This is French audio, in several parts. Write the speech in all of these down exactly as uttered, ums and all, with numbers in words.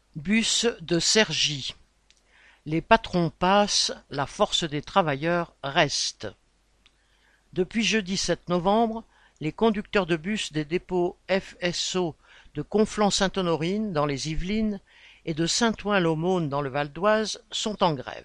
Bus de Cergy. Les patrons passent, la force des travailleurs reste. Depuis jeudi sept novembre, les conducteurs de bus des dépôts F S O de Conflans-Sainte-Honorine dans les Yvelines et de Saint-Ouen-l'Aumône dans le Val d'Oise sont en grève.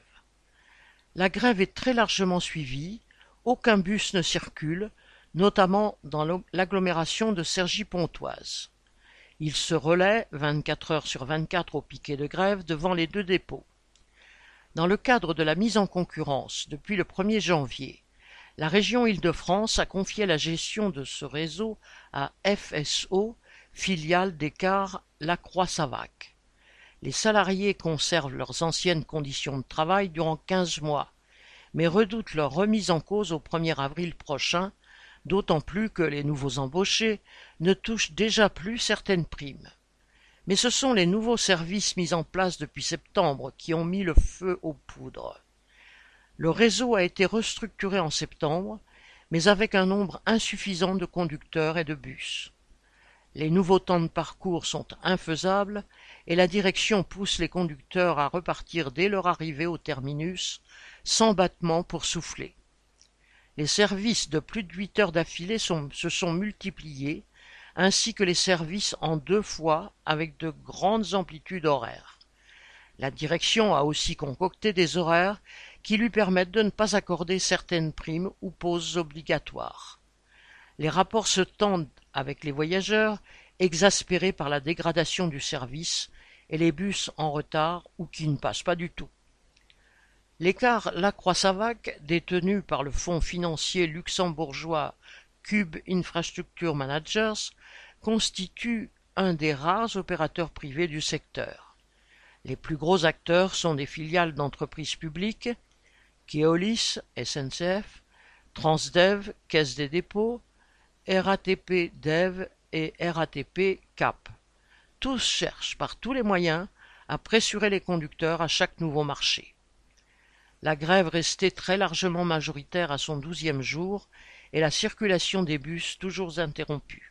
La grève est très largement suivie, aucun bus ne circule, notamment dans l'agglomération de Cergy-Pontoise. Ils se relaient vingt-quatre heures sur vingt-quatre au piquet de grève devant les deux dépôts. Dans le cadre de la mise en concurrence depuis le premier janvier, la région Île-de-France a confié la gestion de ce réseau à F S O, filiale des cars Lacroix-Savac. Les salariés conservent leurs anciennes conditions de travail durant quinze mois, mais redoutent leur remise en cause au premier avril prochain, d'autant plus que les nouveaux embauchés ne touchent déjà plus certaines primes. Mais ce sont les nouveaux services mis en place depuis septembre qui ont mis le feu aux poudres. Le réseau a été restructuré en septembre, mais avec un nombre insuffisant de conducteurs et de bus. Les nouveaux temps de parcours sont infaisables et la direction pousse les conducteurs à repartir dès leur arrivée au terminus, sans battement pour souffler. Les services de plus de huit heures d'affilée sont, se sont multipliés, ainsi que les services en deux fois avec de grandes amplitudes horaires. La direction a aussi concocté des horaires qui lui permettent de ne pas accorder certaines primes ou pauses obligatoires. Les rapports se tendent avec les voyageurs, exaspérés par la dégradation du service et les bus en retard ou qui ne passent pas du tout. Les cars Lacroix-Savac, détenus par le fonds financier luxembourgeois Cube Infrastructure Managers, constituent un des rares opérateurs privés du secteur. Les plus gros acteurs sont des filiales d'entreprises publiques, Keolis, S N C F, Transdev, Caisse des dépôts, R A T P Dev et R A T P Cap. Tous cherchent par tous les moyens à pressurer les conducteurs à chaque nouveau marché. La grève restait très largement majoritaire à son douzième jour et la circulation des bus toujours interrompue.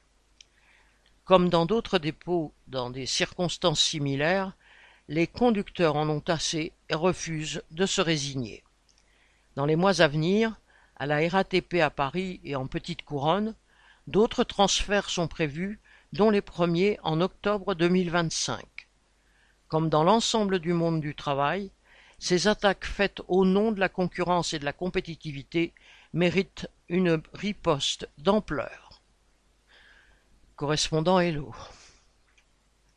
Comme dans d'autres dépôts dans des circonstances similaires, les conducteurs en ont assez et refusent de se résigner. Dans les mois à venir, à la R A T P à Paris et en Petite Couronne, d'autres transferts sont prévus, dont les premiers en octobre deux mille vingt-cinq. Comme dans l'ensemble du monde du travail, ces attaques faites au nom de la concurrence et de la compétitivité méritent une riposte d'ampleur. Correspondant Hello.